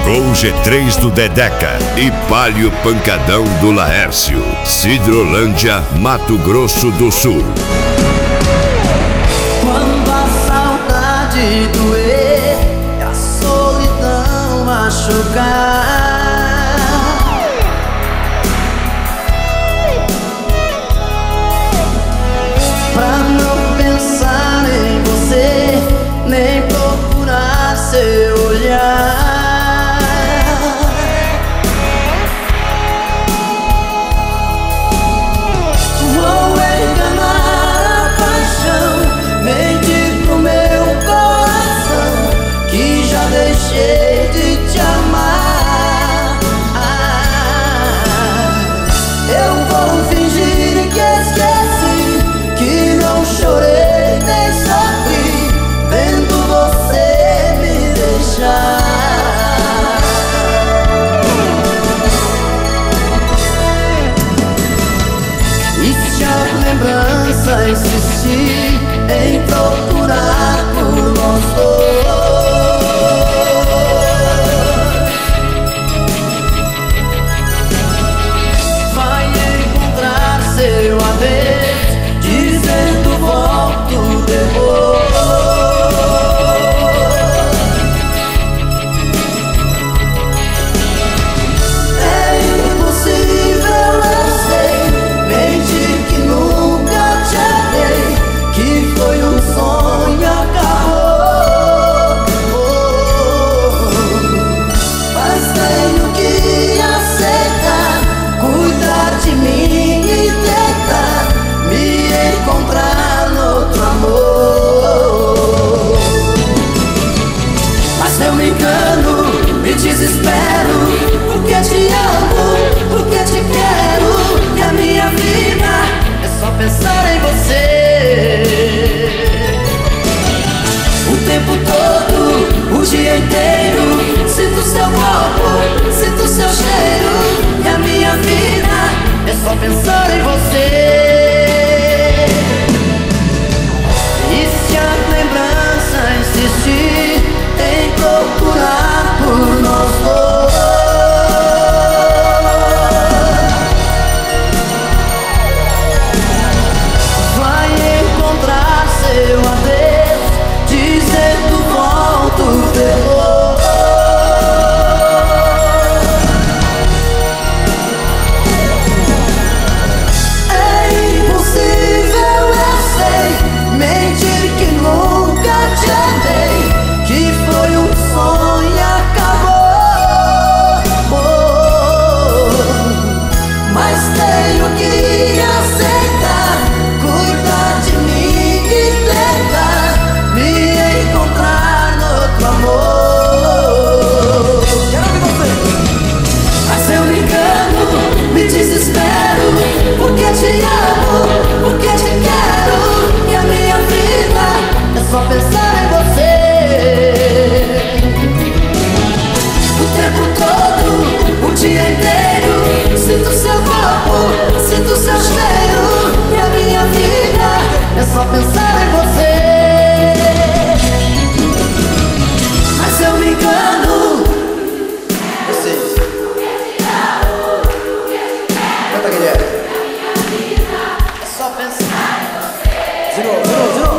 Flow G3 do Dedeca e Palio Pancadão do Laércio. Cidrolândia, Mato Grosso do Sul. Quando a saudade doer e a solidão machucar, pra não pensar em você, nem procurar seu olhar, vou enganar a paixão, mentir pro meu coração que já deixei de te amar. Eu vou fingir que esqueci, que não chorei nem sofri, vendo você me deixar. E se a lembrança insistir em procurar por nós dois, vai encontrar seu adeus, dizendo volto depois. É impossível, eu sei, mentir que nunca te amei, que foi um sonho, acabou. Mas tenho que aceitar, cuidar de mim e tentar me encontrar no outro amor. Mas eu me engano, me desespero, porque te amo, porque te quero, e a minha vida é só pensar em você. O tempo todo, o dia inteiro, sinto seu corpo, sinto seu cheiro, e a minha vida é só pensar em você. E se a lembrança insistir em procurar por nós dois, vai encontrar seu adeus, dizendo volto depois. É impossível, eu sei, mentir que nunca te amei, que foi um sonho e acabou. Mas tenho que aceitar, cuidar de mim e tentar me encontrar no outro amor. Quero ouvir você. Mas eu me engano, me desespero, porque te amo, porque te quero, e a minha vida é só pensar em você. O tempo todo, o dia inteiro, sinto seu corpo, sinto seu cheiro, e a minha vida é só pensar em você. Mas eu me engano. Vocês. Canta, Guilherme. É só pensar em você. De novo.